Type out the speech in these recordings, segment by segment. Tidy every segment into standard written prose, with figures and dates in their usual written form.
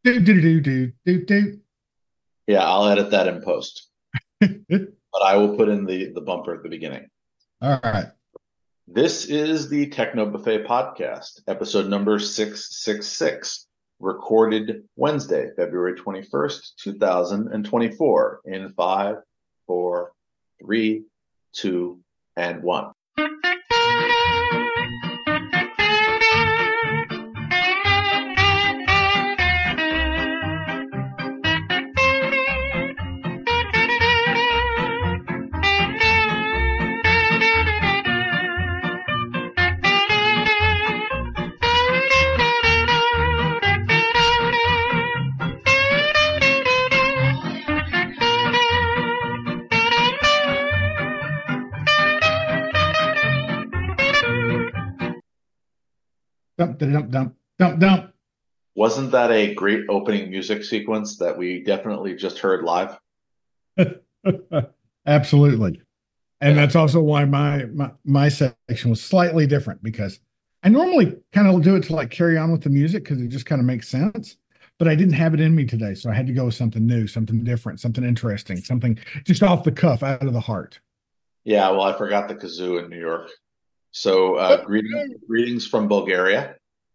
Do. Yeah, I'll edit that in post, but I will put in the bumper at the beginning. All right. This is the Techno Buffet podcast, episode number 666, recorded Wednesday, February 21st, 2024, in five, four, three, two, and one. Dump, dump, dump, dump, dump. Wasn't that a great opening music sequence that we definitely just heard live? Absolutely. And Yeah. that's also why my section was slightly different because I normally kind of do it to like carry on with the music because it just kind of makes sense. But I didn't have it in me today. So I had to go with something new, something different, something interesting, something just off the cuff, out of the heart. Yeah, well, I forgot the kazoo in New York. So, greetings from Bulgaria.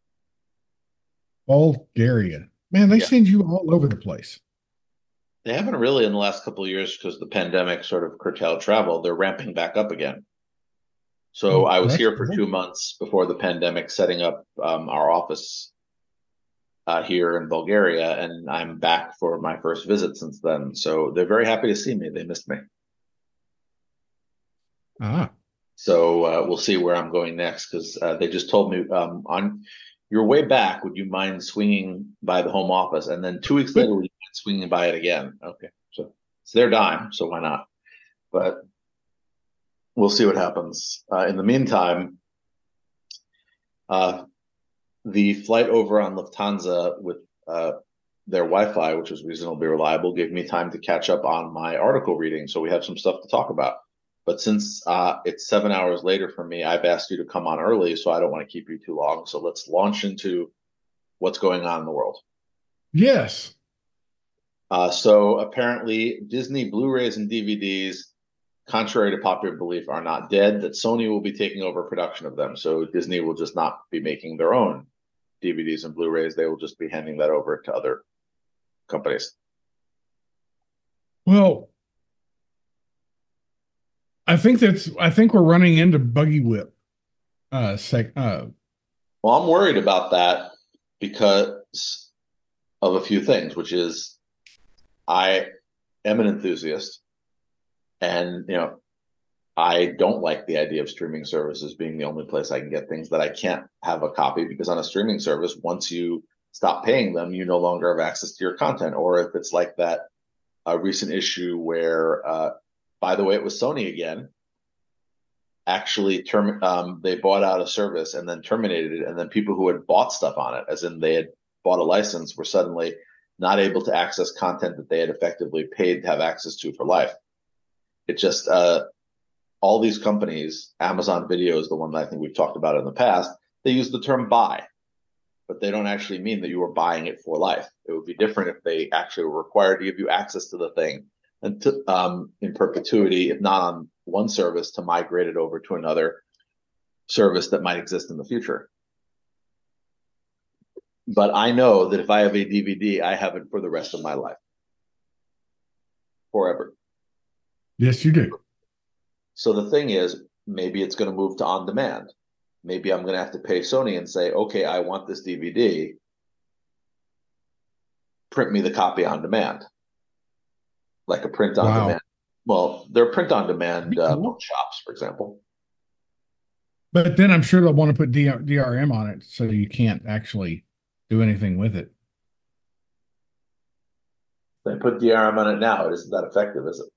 Bulgaria. Man, they Yeah. send you all over the place. They haven't really in the last couple of years because the pandemic sort of curtailed travel. They're ramping back up again. So Oh, I was that's here for cool. 2 months before the pandemic, setting up our office here in Bulgaria, and I'm back for my first visit since then. So they're very happy to see me. They missed me. Ah. So we'll see where I'm going next because they just told me on your way back, would you mind swinging by the home office? And then 2 weeks later, would you mind swinging by it again? Okay, so it's their dime, so why not? But we'll see what happens. In the meantime, uh, the flight over on Lufthansa with their Wi-Fi, which was reasonably reliable, gave me time to catch up on my article reading. So we have some stuff to talk about. But since it's 7 hours later for me, I've asked you to come on early, so I don't want to keep you too long. So let's launch into what's going on in the world. Yes. So apparently, Disney Blu-rays and DVDs, contrary to popular belief, are not dead. That Sony will be taking over production of them. So Disney will just not be making their own DVDs and Blu-rays. They will just be handing that over to other companies. Well, I think we're running into buggy whip sec Well, I'm worried about that because of a few things, which is I am an enthusiast, and I don't like the idea of streaming services being the only place I can get things that I can't have a copy because on a streaming service, once you stop paying them, you no longer have access to your content. Or if it's like that recent issue where, by the way, it was Sony again, actually they bought out a service and then terminated it, and then people who had bought stuff on it, as in they had bought a license, were suddenly not able to access content that they had effectively paid to have access to for life. It just all these companies, Amazon Video is the one that I think we've talked about in the past, they use the term buy, but they don't actually mean that you are buying it for life. It would be different if they actually were required to give you access to the thing and in perpetuity, if not on one service, to migrate it over to another service that might exist in the future. But I know that if I have a DVD, I have it for the rest of my life, forever. Yes, you do. So the thing is, maybe it's going to move to on demand. Maybe I'm going to have to pay Sony and say, okay, I want this DVD, print me the copy on demand, like a print on Wow. demand. Well, there are print on That'd demand be cool. bookshops, for example. But then I'm sure they'll want to put DRM on it so you can't actually do anything with it. They put DRM on it now. It isn't that effective, is it?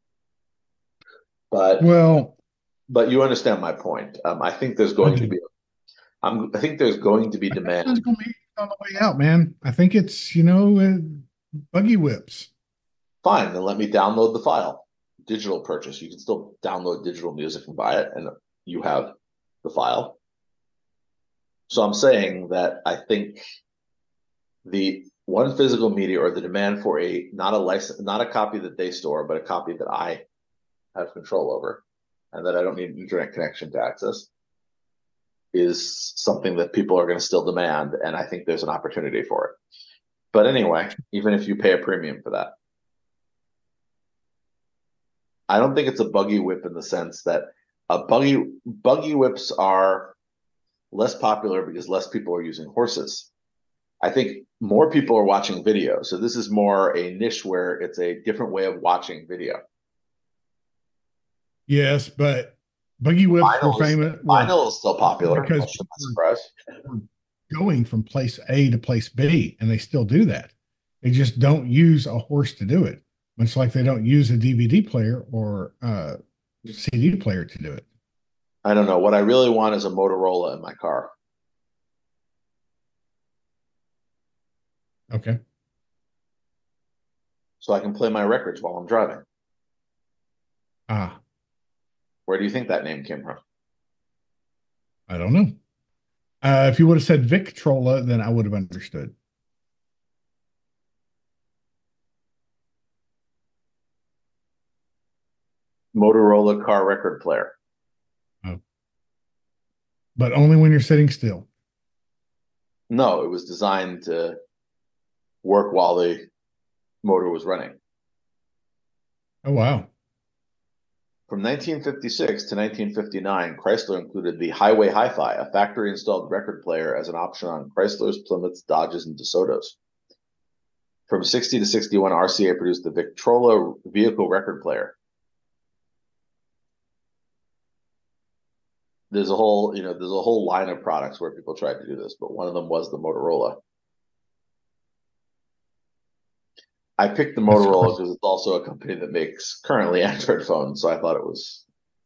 But Well, but you understand my point. I think there's I going to do. be I think there's going to be I think it's demand. going to be on the way out, man. I think it's, buggy whips. Fine, then let me download the file. Digital purchase. You can still download digital music and buy it, and you have the file. So I'm saying that I think the one physical media or the demand for a not a license, not a copy that they store, but a copy that I have control over and that I don't need an internet connection to access is something that people are going to still demand. And I think there's an opportunity for it. But anyway, even if you pay a premium for that, I don't think it's a buggy whip in the sense that buggy whips are less popular because less people are using horses. I think more people are watching video. So this is more a niche where it's a different way of watching video. Yes, but buggy whips were Vinyl is famous vinyl is still popular, because much to people my surprise. were going from place A to place B, and they still do that. They just don't use a horse to do it, much like they don't use a DVD player or CD player to do it. I don't know. What I really want is a Motorola in my car. Okay. So I can play my records while I'm driving. Ah, Where do you think that name came from? I don't know. If you would have said Victrola, then I would have understood. Motorola car record player. Oh. But only when you're sitting still. No, it was designed to work while the motor was running. Oh, wow. From 1956 to 1959, Chrysler included the Highway Hi-Fi, a factory-installed record player, as an option on Chryslers, Plymouths, Dodges, and DeSotos. From 60 to 61, RCA produced the Victrola vehicle record player. There's a whole line of products where people tried to do this, but one of them was the Motorola. I picked the That's Motorola correct. because it's also a company that makes currently Android phones, so I thought it was.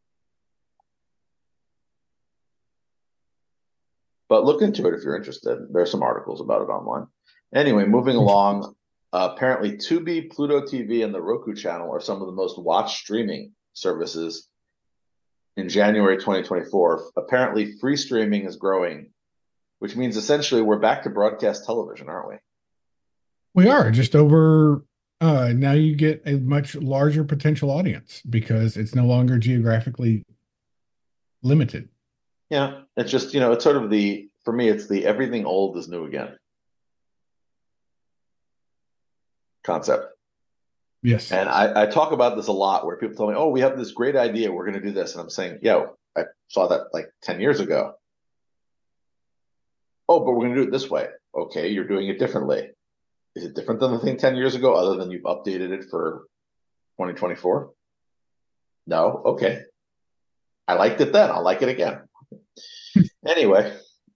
But look into it if you're interested. There's some articles about it online. Anyway, moving along. Apparently, Tubi, Pluto TV, and the Roku channel are some of the most watched streaming services in January 2024. Apparently, free streaming is growing, which means essentially we're back to broadcast television, aren't we? We are just over. Now you get a much larger potential audience because it's no longer geographically limited. Yeah, it's just, it's sort of for me, it's the everything old is new again concept. Yes. And I talk about this a lot where people tell me, oh, we have this great idea. We're going to do this. And I'm saying, yo, I saw that like 10 years ago. Oh, but we're going to do it this way. Okay, you're doing it differently. Is it different than the thing 10 years ago, other than you've updated it for 2024? No? Okay. I liked it then. I'll like it again. Anyway,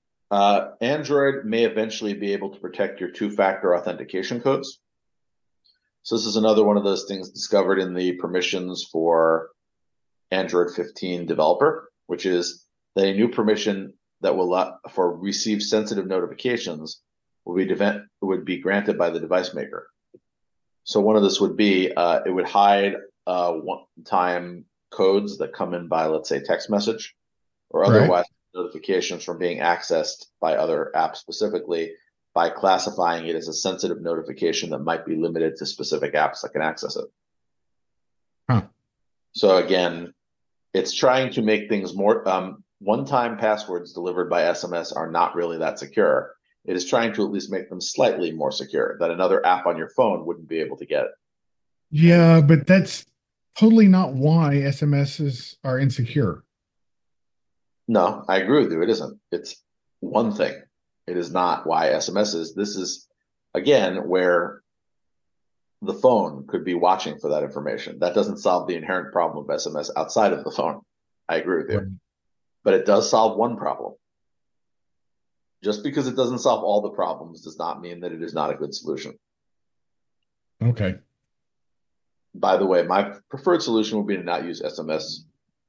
Android may eventually be able to protect your two-factor authentication codes. So this is another one of those things discovered in the permissions for Android 15 developer, which is that a new permission that will for receive sensitive notifications would be granted by the device maker. So one of this would be it would hide one-time codes that come in by, let's say, text message or Right. otherwise notifications from being accessed by other apps, specifically by classifying it as a sensitive notification that might be limited to specific apps that can access it. Huh. So again, it's trying to make things more one-time passwords delivered by SMS are not really that secure. It is trying to at least make them slightly more secure that another app on your phone wouldn't be able to get it. Yeah, but that's totally not why SMSs are insecure. No, I agree with you. It isn't. It's one thing. It is not why SMS is. This is again where the phone could be watching for that information. That doesn't solve the inherent problem of SMS outside of the phone. I agree with you. Right. But it does solve one problem. Just because it doesn't solve all the problems does not mean that it is not a good solution. Okay. By the way, my preferred solution would be to not use SMS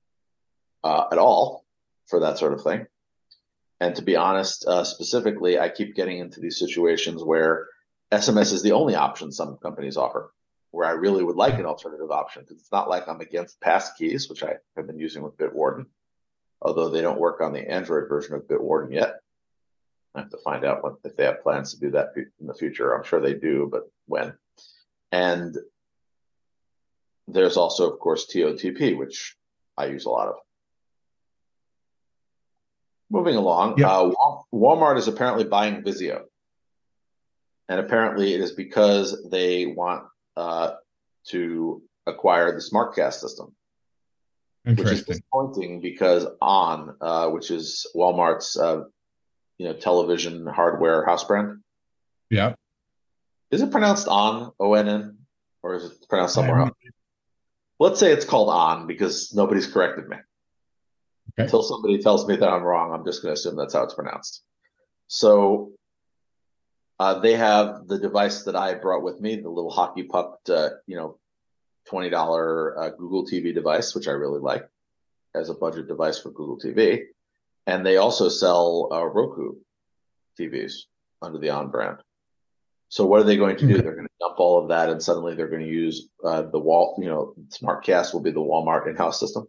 at all for that sort of thing. And to be honest, specifically, I keep getting into these situations where SMS is the only option some companies offer, where I really would like an alternative option. Because it's not like I'm against passkeys, which I have been using with Bitwarden, although they don't work on the Android version of Bitwarden yet. I have to find out if they have plans to do that in the future. I'm sure they do, but when? And there's also, of course, TOTP, which I use a lot of. Moving along, Yep. Walmart is apparently buying Vizio. And apparently it is because they want to acquire the SmartCast system, which is Interesting. disappointing because ON, which is Walmart's television hardware house brand, Yep. is it pronounced ON, ONN, or is it pronounced I have somewhere no- else? Let's say it's called ON because nobody's corrected me. Okay. Until somebody tells me that I'm wrong, I'm just going to assume that's how it's pronounced. So they have the device that I brought with me, the little hockey puck, $20 Google TV device, which I really like as a budget device for Google TV. And they also sell Roku TVs under the On brand. So what are they going to do? Okay. They're going to dump all of that, and suddenly they're going to use the wall. SmartCast will be the Walmart in-house system.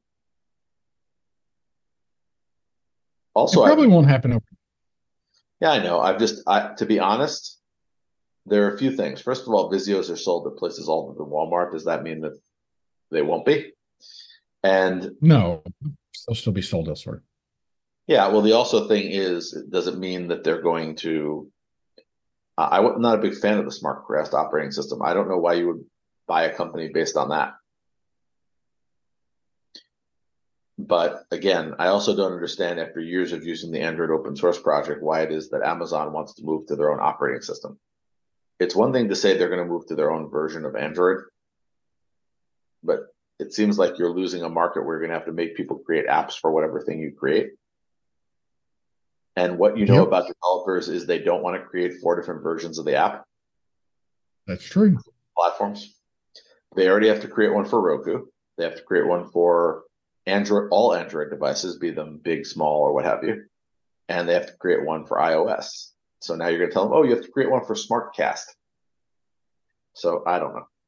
It Also, probably won't happen over. yeah, I know. To be honest, there are a few things. First of all, Vizios are sold at places other than Walmart. Does that mean that they won't be? And No, they'll still be sold elsewhere. yeah, well, the also thing is, does it mean that they're going to? I'm not a big fan of the SmartCast operating system. I don't know why you would buy a company based on that. But again, I also don't understand after years of using the Android open source project why it is that Amazon wants to move to their own operating system. It's one thing to say they're going to move to their own version of Android, but it seems like you're losing a market where you're going to have to make people create apps for whatever thing you create. And what you know Yep, about developers is they don't want to create 4 different versions of the app that's true. platforms. They already have to create one for Roku. They have to create one for Android, all Android devices, be them big, small, or what have you. And they have to create one for iOS. So now you're going to tell them, oh, you have to create one for SmartCast. So I don't know.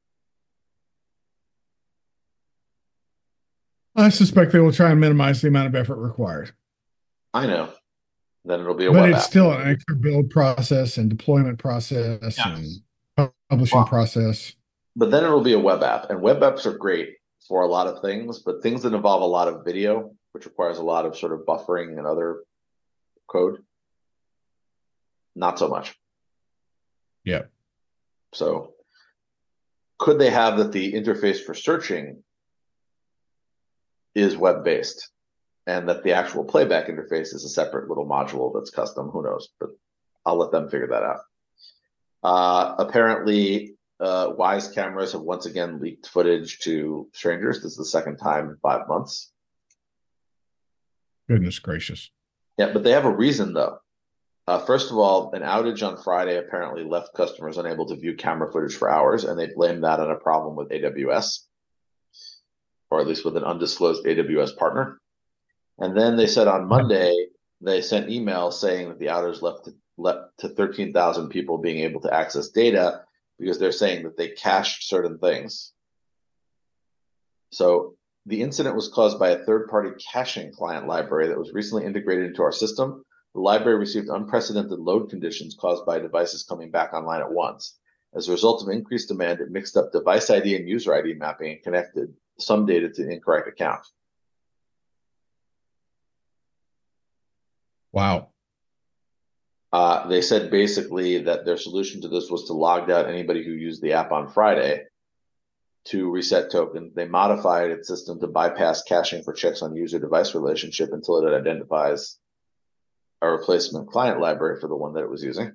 I suspect they will try and minimize the amount of effort required, I know. Then it'll be a but web it's app. still an extra build process and deployment process and Yes. publishing Well, process. but then it'll be a web app. And web apps are great for a lot of things, but things that involve a lot of video, which requires a lot of sort of buffering and other code, not so much. Yeah, So could they have that the interface for searching is web based and that the actual playback interface is a separate little module that's custom? Who knows? But I'll let them figure that out. Apparently, Wyze cameras have once again leaked footage to strangers. This is the second time in 5 months. goodness gracious. Yeah, but they have a reason though. First of all, an outage on Friday apparently left customers unable to view camera footage for hours, and they blamed that on a problem with AWS, or at least with an undisclosed AWS partner. And then they said on Monday they sent emails saying that the outage left to 13,000 people being able to access data because they're saying that they cached certain things. So the incident was caused by a third-party caching client library that was recently integrated into our system. The library received unprecedented load conditions caused by devices coming back online at once. As a result of increased demand, it mixed up device ID and user ID mapping and connected some data to the incorrect account. Wow. They said basically that their solution to this was to log out anybody who used the app on Friday to reset tokens. They modified its system to bypass caching for checks on user device relationship until it identifies a replacement client library for the one that it was using.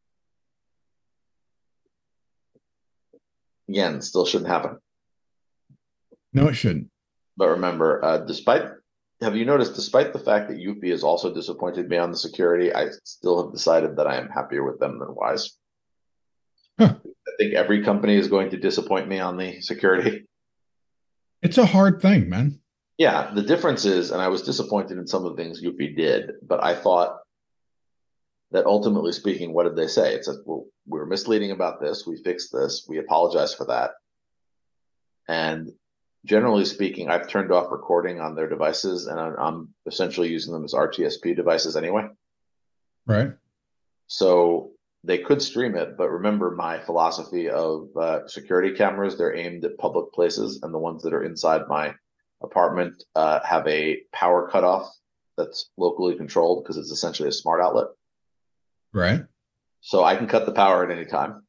Again, still shouldn't happen. No, it shouldn't. But remember, have you noticed, despite the fact that Eufy has also disappointed me on the security, I still have decided that I am happier with them than Wyze. Huh. I think every company is going to disappoint me on the security. It's a hard thing, man. Yeah, the difference is, and I was disappointed in some of the things Eufy did, but I thought that ultimately speaking, what did they say? It said, well, we were misleading about this. We fixed this. We apologize for that. And generally speaking, I've turned off recording on their devices and I'm essentially using them as RTSP devices anyway. Right. So they could stream it, but remember my philosophy of security cameras, they're aimed at public places, and the ones that are inside my apartment have a power cutoff that's locally controlled because it's essentially a smart outlet. Right. So I can cut the power at any time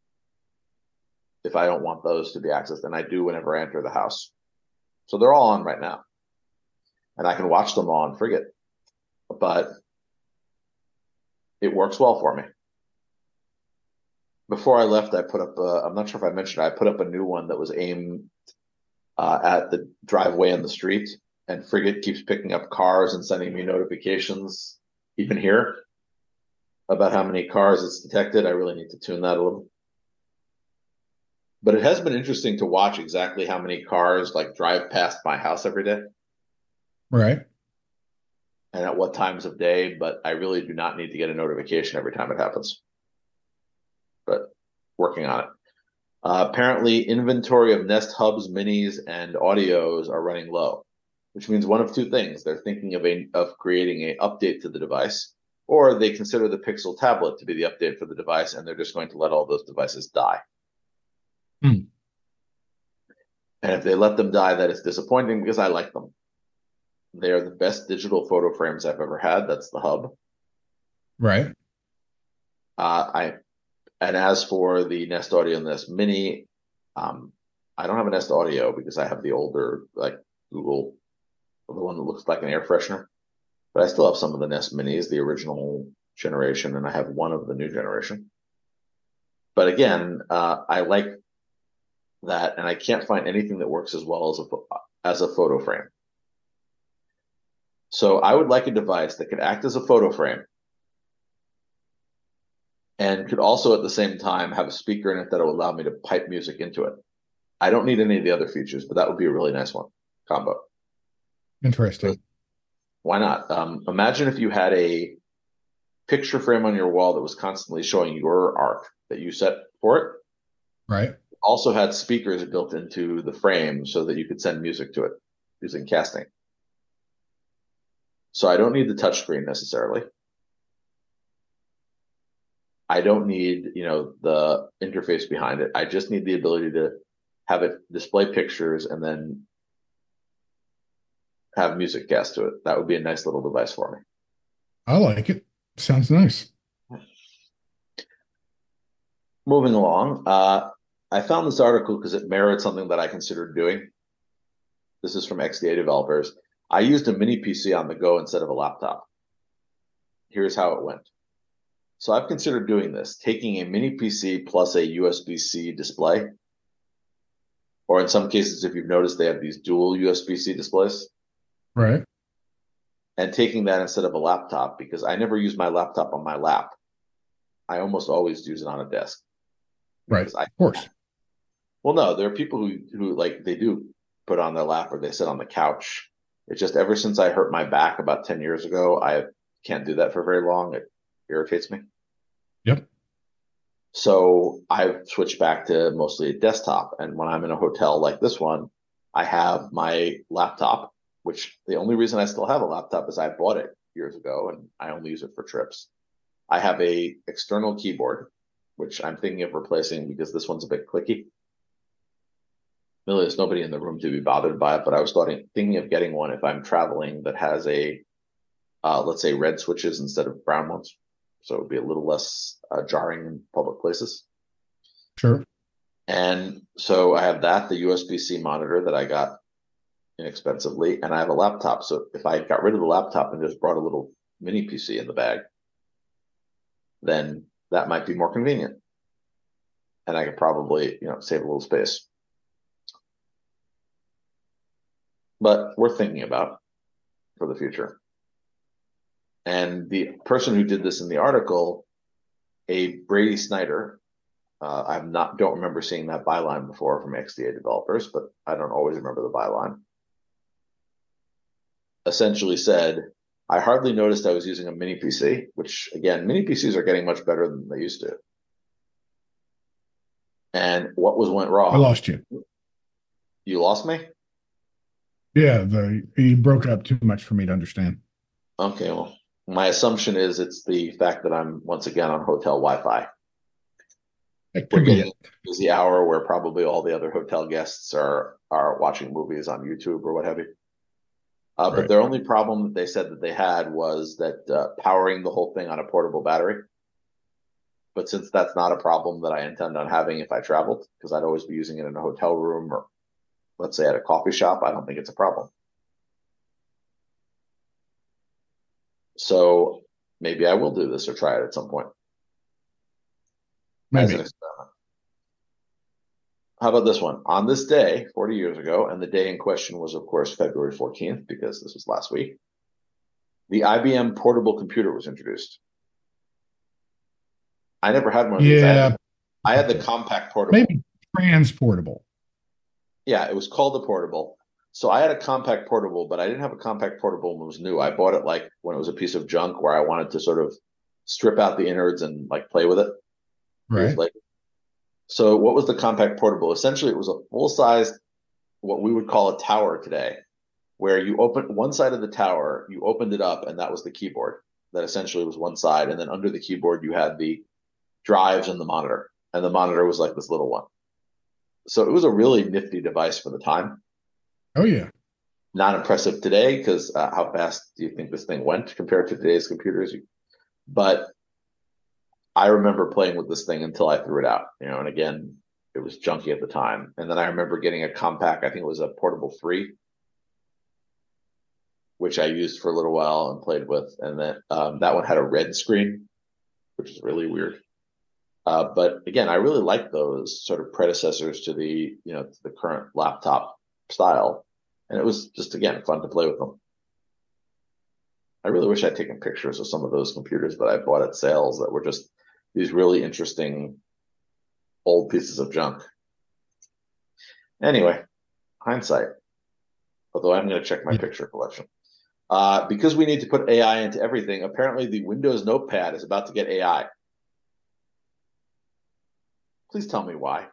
if I don't want those to be accessed, and I do whenever I enter the house. So they're all on right now, and I can watch them all on Frigate, but it works well for me. Before I left, I put up, I'm not sure if I mentioned it, I put up a new one that was aimed at the driveway in the street, and Frigate keeps picking up cars and sending me notifications, even here, about how many cars it's detected. I really need to tune that a little. But it has been interesting to watch exactly how many cars like drive past my house every day Right. and at what times of day, but I really do not need to get a notification every time it happens. But working on it. Apparently, inventory of Nest Hubs, Minis, and Audios are running low, which means one of two things. They're thinking of creating an update to the device, or they consider the Pixel tablet to be the update for the device, and they're just going to let all those devices die. Hmm. And if they let them die, that is disappointing because I like them. They are the best digital photo frames I've ever had. That's the Hub. Right. I And as for the Nest Audio and Nest Mini, I don't have a Nest Audio because I have the older like Google, the one that looks like an air freshener. But I still have some of the Nest Minis, the original generation, and I have one of the new generation. But again, I like that, and I can't find anything that works as well as a photo frame. So I would like a device that could act as a photo frame and could also at the same time have a speaker in it that will allow me to pipe music into it. I don't need any of the other features, but that would be a really nice one combo. Interesting. Why not? Imagine if you had a picture frame on your wall that was constantly showing your art that you set for it. Right. Also had speakers built into the frame so that you could send music to it using casting. So I don't need the touchscreen necessarily. I don't need, the interface behind it. I just need the ability to have it display pictures and then have music cast to it. That would be a nice little device for me. I like it. Sounds nice. Moving along, I found this article because it mirrored something that I considered doing. This is from XDA developers. I used a mini PC on the go instead of a laptop. Here's how it went. So I've considered doing this, taking a mini PC plus a USB-C display, or in some cases, if you've noticed, they have these dual USB-C displays, Right. and taking that instead of a laptop because I never use my laptop on my lap. I almost always use it on a desk Right. because I, Of course. well, no, there are people who like they do put on their lap or they sit on the couch. It's just ever since I hurt my back about 10 years ago, I can't do that for very long. It irritates me. Yep. So I've switched back to mostly a desktop. And when I'm in a hotel like this one, I have my laptop, which the only reason I still have a laptop is I bought it years ago and I only use it for trips. I have a external keyboard, which I'm thinking of replacing because this one's a bit clicky. Really, there's nobody in the room to be bothered by it, but I was thinking of getting one if I'm traveling that has let's say red switches instead of brown ones. So it would be a little less jarring in public places. Sure. And so I have that, the USB-C monitor that I got inexpensively, and I have a laptop. So if I got rid of the laptop and just brought a little mini PC in the bag, then that might be more convenient. And I could probably, save a little space. But worth thinking about for the future. And the person who did this in the article, a Brady Snyder, don't remember seeing that byline before from XDA developers, but I don't always remember the byline. Essentially said, I hardly noticed I was using a mini PC, which again, mini PCs are getting much better than they used to. And what went I wrong? lost you. You lost me? Yeah, you broke up too much for me to understand. Okay, well, My assumption is it's the fact that I'm once again on hotel Wi-Fi. That We're could be getting it. into the busy hour where probably all the other hotel guests are watching movies on YouTube or what have you. But Right. their only problem that they said that they had was that powering the whole thing on a portable battery. But since that's not a problem that I intend on having if I traveled, because I'd always be using it in a hotel room or let's say at a coffee shop, I don't think it's a problem. So maybe I will do this or try it at some point as an Maybe. experiment. How about this one? On this day, 40 years ago, and the day in question was, of course, February 14th, because this was last week, the IBM portable computer was introduced. I never had one of these. Yeah. I had the compact portable. Maybe transportable. Yeah, it was called the portable. So I had a compact portable, but I didn't have a compact portable when it was new. I bought it like when it was a piece of junk where I wanted to sort of strip out the innards and like play with it years Right. later. So what was the compact portable? Essentially, it was a full size, what we would call a tower today, where you open one side of the tower, you opened it up, and that was the keyboard. That essentially was one side, and then under the keyboard you had the drives and the monitor was like this little one. So it was a really nifty device for the time. Oh yeah. Not impressive today because how fast do you think this thing went compared to today's computers? But I remember playing with this thing until I threw it out, and again, it was junky at the time. And then I remember getting a compact, I think it was a Portable 3, which I used for a little while and played with. And then that one had a red screen, which is really weird. But again, I really like those sort of predecessors to the current laptop style. And it was just, again, fun to play with them. I really wish I'd taken pictures of some of those computers that I bought at sales that were just these really interesting old pieces of junk. Anyway, hindsight. Although I'm going to check my Yeah. picture collection. Because we need to put AI into everything, apparently the Windows Notepad is about to get AI. Please tell me why.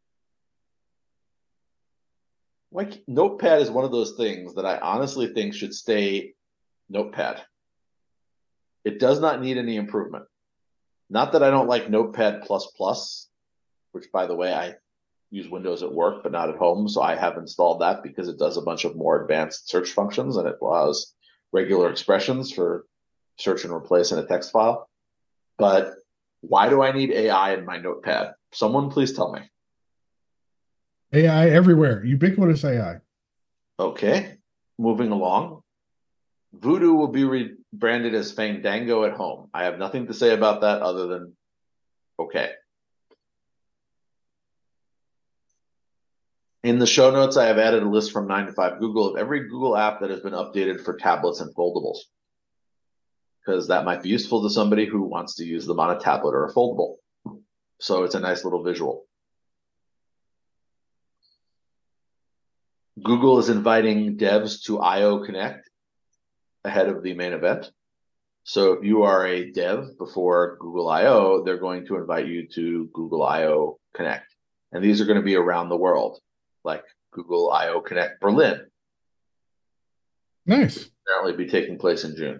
Like Notepad is one of those things that I honestly think should stay Notepad. It does not need any improvement. Not that I don't like Notepad plus plus, which by the way, I use Windows at work, but not at home. So I have installed that because it does a bunch of more advanced search functions and it allows regular expressions for search and replace in a text file. But why do I need AI in my Notepad? Someone please tell me. AI everywhere. Ubiquitous AI. Okay, moving along. Voodoo will be rebranded as Fandango at home. I have nothing to say about that other than okay. In the show notes, I have added a list from 9 to 5 Google of every Google app that has been updated for tablets and foldables, because that might be useful to somebody who wants to use them on a tablet or a foldable. So it's a nice little visual. Google is inviting devs to I/O Connect ahead of the main event. So if you are a dev before Google I/O, they're going to invite you to Google I/O Connect. And these are going to be around the world, like Google I/O Connect Berlin, Nice. apparently be taking place in June.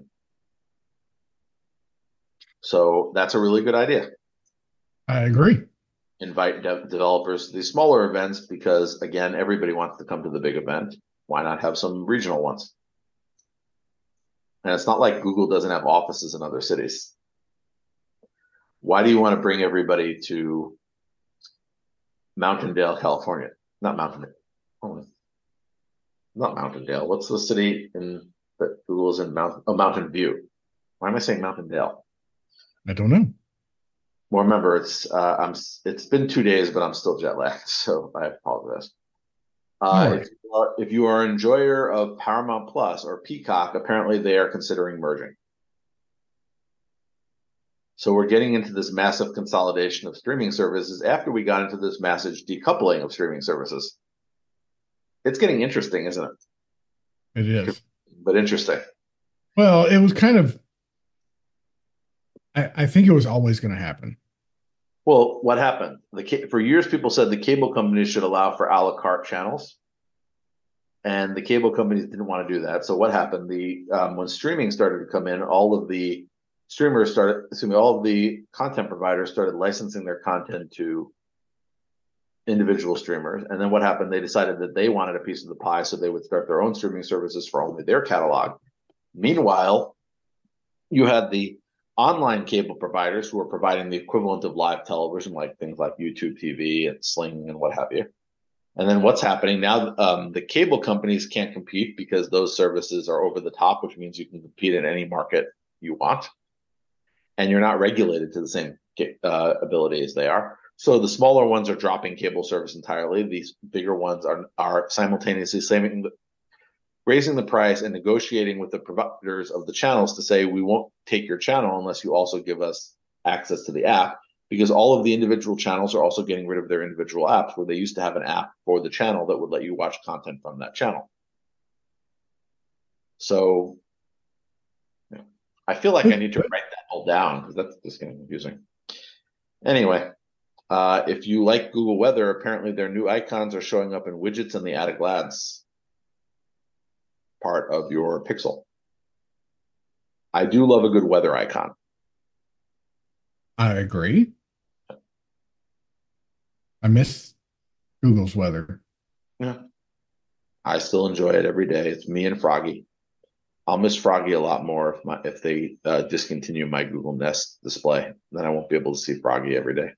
So that's a really good idea. I agree. Invite developers to these smaller events because, again, everybody wants to come to the big event. Why not have some regional ones? And it's not like Google doesn't have offices in other cities. Why do you want to bring everybody to Mountaindale, California? Not Mountain, oh, not Mountaindale. What's the city in that Google's in Mountain View? Why am I saying Mountaindale? I don't know. Well, remember, it's been 2 days, but I'm still jet lagged, so I apologize. All If right. you are if you are an enjoyer of Paramount Plus or Peacock, apparently they are considering merging. So we're getting into this massive consolidation of streaming services after we got into this massive decoupling of streaming services. It's getting interesting, isn't it? It is. But interesting. Well, it was kind of, I think it was always going to happen. Well, what happened? For years, people said the cable companies should allow for a la carte channels, and the cable companies didn't want to do that. So what happened? When streaming started to come in, all of the streamers started, excuse me, all of the content providers started licensing their content to individual streamers. And then what happened? They decided that they wanted a piece of the pie, so they would start their own streaming services for only their catalog. Meanwhile, you had the online cable providers who are providing the equivalent of live television, like things like YouTube TV and Sling and what have you. And then what's happening now? The cable companies can't compete because those services are over the top, which means you can compete in any market you want, and you're not regulated to the same ability as they are. So the smaller ones are dropping cable service entirely. These bigger ones are simultaneously raising the price and negotiating with the providers of the channels to say, we won't take your channel unless you also give us access to the app, because all of the individual channels are also getting rid of their individual apps, where they used to have an app for the channel that would let you watch content from that channel. So I feel like I need to write that all down because that's just getting confusing. Anyway, if you like Google Weather, apparently their new icons are showing up in widgets in the Add a Glads part of your Pixel. I do love a good weather icon. I agree. I miss Google's weather. Yeah. I still enjoy it every day. It's me and Froggy. I'll miss Froggy a lot more if they discontinue my Google Nest display. Then I won't be able to see Froggy every day.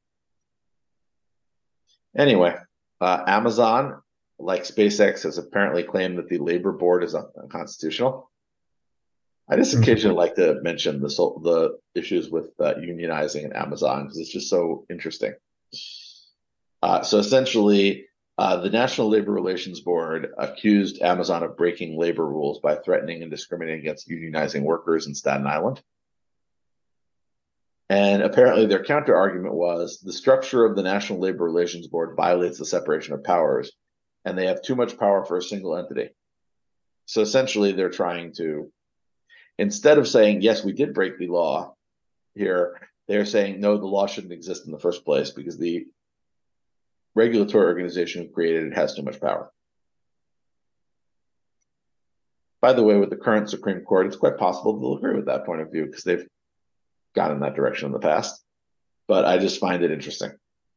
Anyway, Amazon, like SpaceX, has apparently claimed that the labor board is unconstitutional. I just occasionally like to mention the issues with unionizing in Amazon because it's just so interesting. So essentially, the National Labor Relations Board accused Amazon of breaking labor rules by threatening and discriminating against unionizing workers in Staten Island. And apparently their counter argument was the structure of the National Labor Relations Board violates the separation of powers, and they have too much power for a single entity. So essentially they're trying to, instead of saying, yes, we did break the law here, they're saying, no, the law shouldn't exist in the first place because the regulatory organization who created it has too much power. By the way, with the current Supreme Court, it's quite possible they'll agree with that point of view because they've gone in that direction in the past. But I just find it interesting.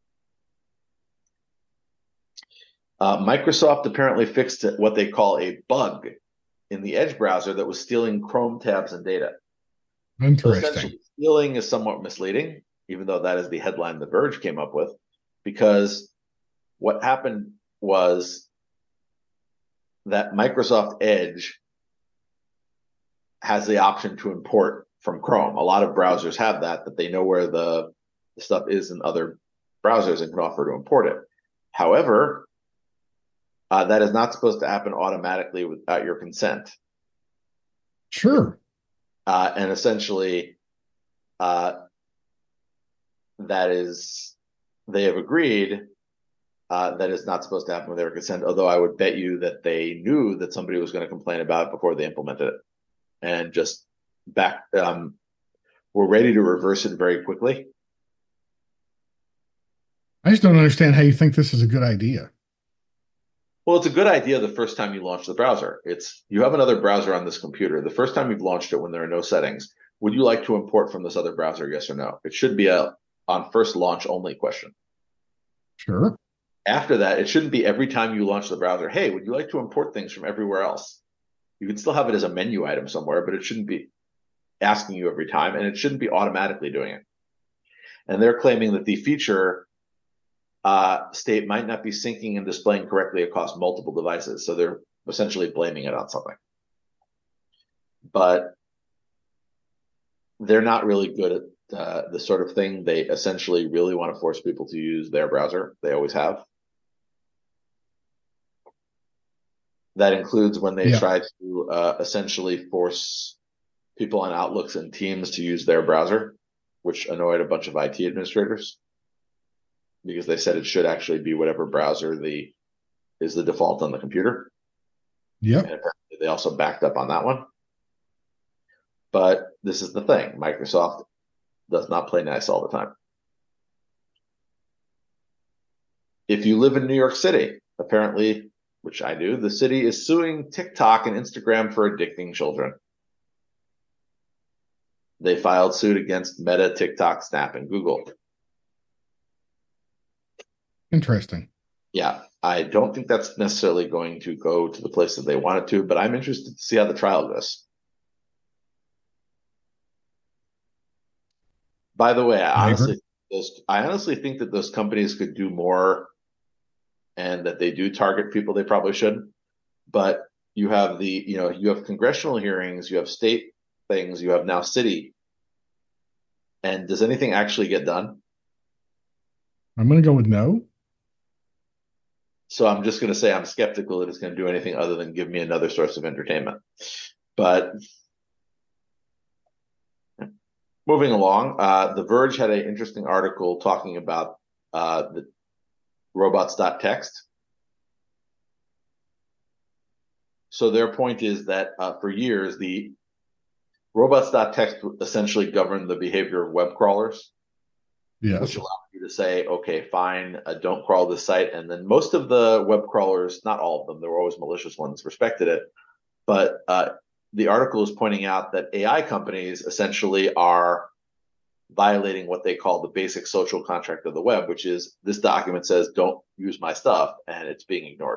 Microsoft apparently fixed what they call a bug in the Edge browser that was stealing Chrome tabs and data. Interesting. So essentially, stealing is somewhat misleading, even though that is the headline The Verge came up with, because what happened was that Microsoft Edge has the option to import from Chrome. A lot of browsers have that they know where the stuff is in other browsers and can offer to import it. However, that is not supposed to happen automatically without your consent. Sure. And essentially, that is, they have agreed that is not supposed to happen with their consent, although I would bet you that they knew that somebody was going to complain about it before they implemented it and just were ready to reverse it very quickly. I just don't understand how you think this is a good idea. Well, it's a good idea the first time you launch the browser. You have another browser on this computer. The first time you've launched it when there are no settings, would you like to import from this other browser, yes or no? It should be a on first launch only question. Sure. After that, it shouldn't be every time you launch the browser, hey, would you like to import things from everywhere else? You can still have it as a menu item somewhere, but it shouldn't be asking you every time, and it shouldn't be automatically doing it. And they're claiming that the feature state might not be syncing and displaying correctly across multiple devices. So they're essentially blaming it on something. But they're not really good at the sort of thing. They essentially really want to force people to use their browser. They always have. That includes when they try to essentially force people on Outlooks and Teams to use their browser, which annoyed a bunch of IT administrators because they said it should actually be whatever browser is the default on the computer. Yep. And apparently they also backed up on that one. But this is the thing. Microsoft does not play nice all the time. If you live in New York City, apparently which I do, the city is suing TikTok and Instagram for addicting children. They filed suit against Meta, TikTok, Snap, and Google. Interesting. Yeah, I don't think that's necessarily going to go to the place that they want it to, but I'm interested to see how the trial goes. By the way, I agree. I honestly think that those companies could do more and that they do target people they probably shouldn't. But you have congressional hearings, you have state things, you have now city. And does anything actually get done? I'm going to go with no. So I'm just going to say I'm skeptical that it's going to do anything other than give me another source of entertainment. But moving along, The Verge had an interesting article talking about the robots.txt. So their point is that for years, the robots.txt essentially governed the behavior of web crawlers, which Yes. allowed you to say, okay, fine, don't crawl this site. And then most of the web crawlers, not all of them, there were always malicious ones, respected it. But the article is pointing out that AI companies essentially are violating what they call the basic social contract of the web, which is this document says don't use my stuff, and it's being ignored.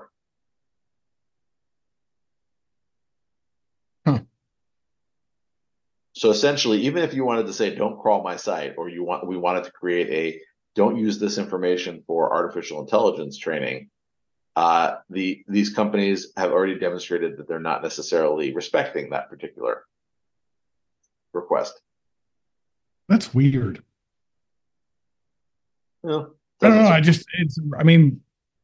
Huh. So essentially, even if you wanted to say don't crawl my site, or we wanted to create a don't use this information for artificial intelligence training, these companies have already demonstrated that they're not necessarily respecting that particular request. That's weird. Well, I don't doesn't know. I mean,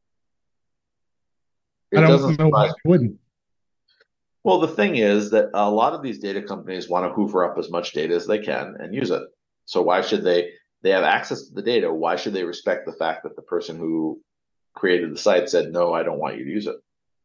I it don't doesn't know why surprise. they wouldn't. Well, the thing is that a lot of these data companies want to hoover up as much data as they can and use it. So why should they? They have access to the data. Why should they respect the fact that the person who created the site said, no, I don't want you to use it?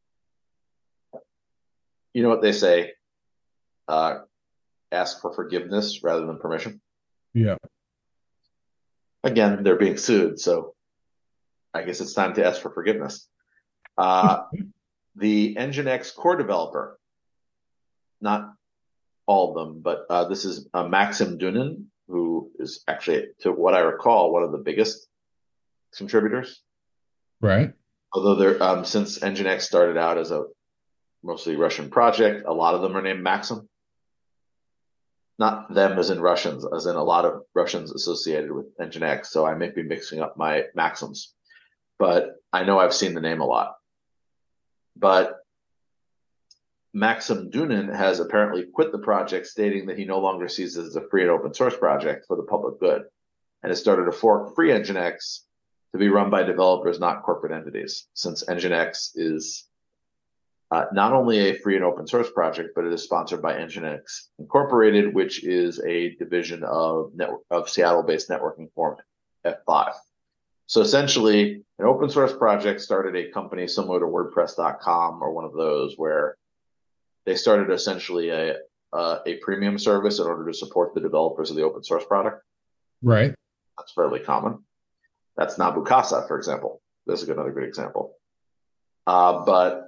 You know what they say? Uh, ask for forgiveness rather than permission. Yeah. Again, they're being sued, so I guess it's time to ask for forgiveness. Uh, the Nginx core developer, not all of them, but this is Maxim Dunin, who is actually, to what I recall, one of the biggest contributors. Right. Although since Nginx started out as a mostly Russian project, a lot of them are named Maxim. Not them as in Russians, as in a lot of Russians associated with Nginx. So I may be mixing up my Maxims, but I know I've seen the name a lot. But Maxim Dunin has apparently quit the project, stating that he no longer sees it as a free and open source project for the public good, and has started a fork Free Nginx to be run by developers, not corporate entities, since Nginx is not only a free and open source project, but it is sponsored by Nginx Incorporated, which is a division of Seattle-based networking firm F5. So essentially, an open source project started a company similar to WordPress.com or one of those, where they started essentially a premium service in order to support the developers of the open source product. Right. That's fairly common. That's Nabu Casa, for example. This is another good example. But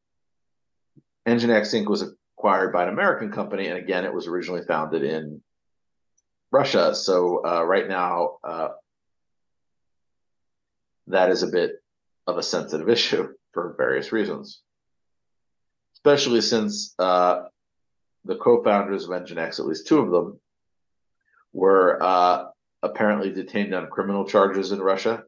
Nginx Inc. was acquired by an American company, and again, it was originally founded in Russia. So right now, that is a bit of a sensitive issue for various reasons, especially since the co-founders of Nginx, at least two of them, were apparently detained on criminal charges in Russia.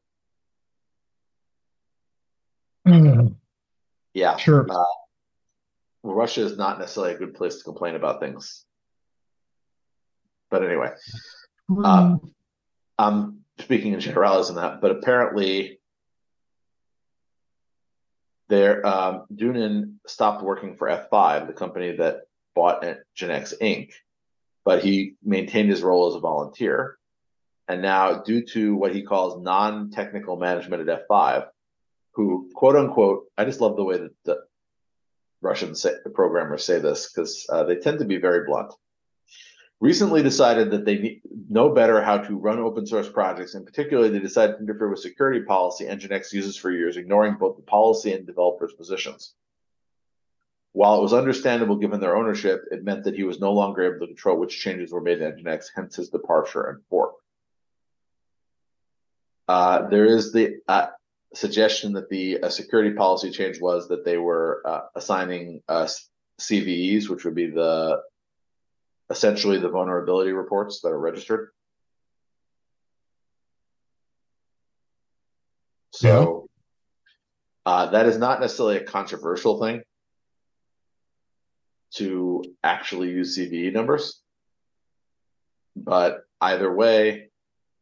Yeah, Sure. Russia is not necessarily a good place to complain about things. But anyway, uh, True. I'm speaking in generalities on that. But apparently, Dunin stopped working for F5, the company that bought Nginx Inc., but he maintained his role as a volunteer. And now, due to what he calls non-technical management at F5, who, quote unquote, I just love the way that the Russian programmers say this because they tend to be very blunt. recently decided that know better how to run open source projects. In particular, they decided to interfere with security policy Nginx uses for years, ignoring both the policy and developers' positions. While it was understandable given their ownership, it meant that he was no longer able to control which changes were made in Nginx, hence his departure and fork. There is the suggestion that the security policy change was that they were assigning CVEs, which would be essentially the vulnerability reports that are registered. Yeah. So that is not necessarily a controversial thing to actually use CVE numbers, but either way,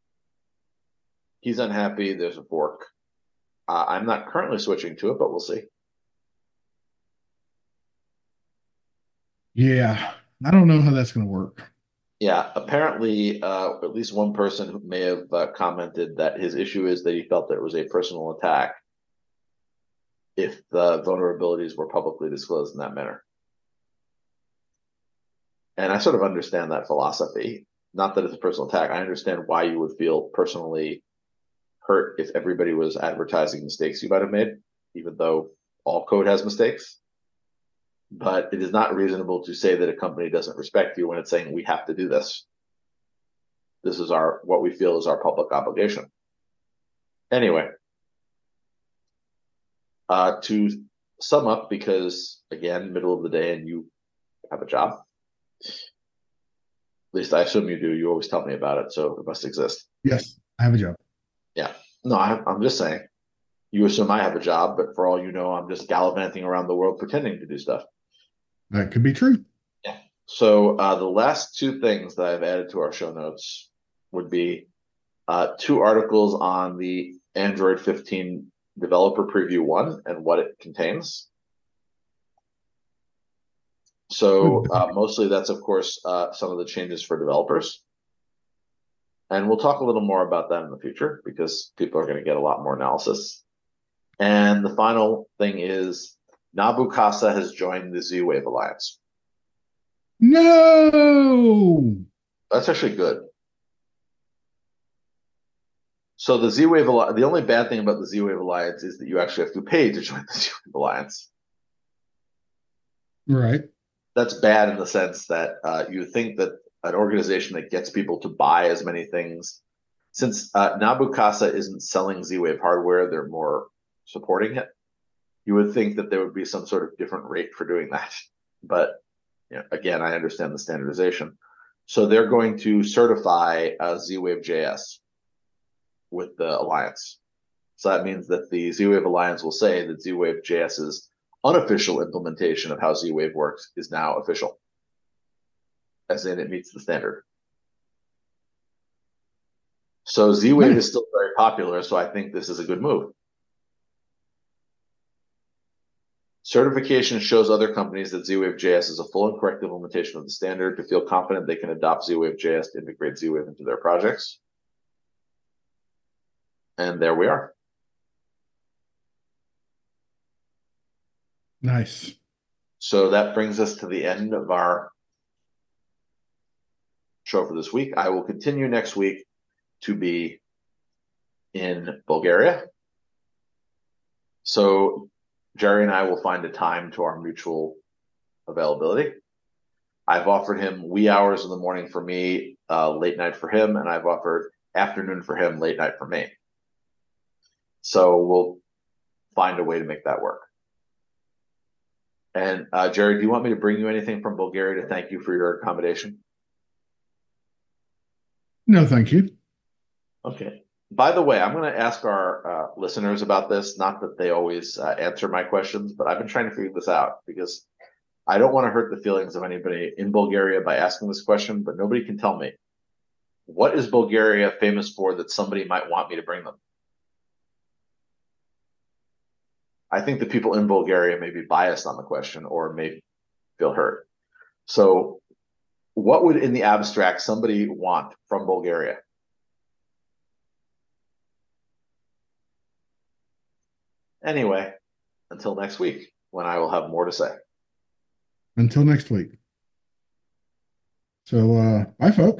he's unhappy. There's a fork. I'm not currently switching to it, but we'll see. Yeah. I don't know how that's going to work. Yeah, apparently, at least one person who may have commented that his issue is that he felt that it was a personal attack if the vulnerabilities were publicly disclosed in that manner. And I sort of understand that philosophy. Not that it's a personal attack. I understand why you would feel personally hurt if everybody was advertising mistakes you might have made, even though all code has mistakes. But it is not reasonable to say that a company doesn't respect you when it's saying we have to do this. This is what we feel is our public obligation. Anyway, to sum up, because again, middle of the day and you have a job. At least I assume you do. You always tell me about it, so it must exist. Yes, I have a job. Yeah. No, I'm just saying. You assume I have a job, but for all you know, I'm just gallivanting around the world pretending to do stuff. That could be true. Yeah. So the last two things that I've added to our show notes would be two articles on the Android 15 Developer Preview 1 and what it contains. So mostly that's, of course, some of the changes for developers. And we'll talk a little more about that in the future because people are going to get a lot more analysis. And the final thing is Nabu Casa has joined the Z-Wave Alliance. No. That's actually good. So the Z-Wave, the only bad thing about the Z-Wave Alliance is that you actually have to pay to join the Z-Wave Alliance. Right. That's bad in the sense that you think that an organization that gets people to buy as many things, since Nabu Casa isn't selling Z-Wave hardware, they're more supporting it. You would think that there would be some sort of different rate for doing that. But again, I understand the standardization. So they're going to certify Z-Wave JS with the Alliance. So that means that the Z-Wave Alliance will say that Z-Wave JS's unofficial implementation of how Z-Wave works is now official, as in it meets the standard. So Z-Wave Nice. is still very popular, so I think this is a good move. Certification shows other companies that Z-Wave JS is a full and correct implementation of the standard to feel confident they can adopt Z-Wave JS to integrate Z-Wave into their projects. And there we are. Nice. So that brings us to the end of our show for this week. I will continue next week to be in Bulgaria. So Jerry and I will find a time to our mutual availability. I've offered him wee hours in the morning for me, late night for him, and I've offered afternoon for him, late night for me. So we'll find a way to make that work. And Jerry, do you want me to bring you anything from Bulgaria to thank you for your accommodation? No, thank you. Okay. By the way, I'm going to ask our listeners about this. Not that they always answer my questions, but I've been trying to figure this out because I don't want to hurt the feelings of anybody in Bulgaria by asking this question, but nobody can tell me. What is Bulgaria famous for that somebody might want me to bring them? I think the people in Bulgaria may be biased on the question or may feel hurt. So, what would in the abstract somebody want from Bulgaria? Anyway, until next week when I will have more to say. Until next week. So, bye, folks.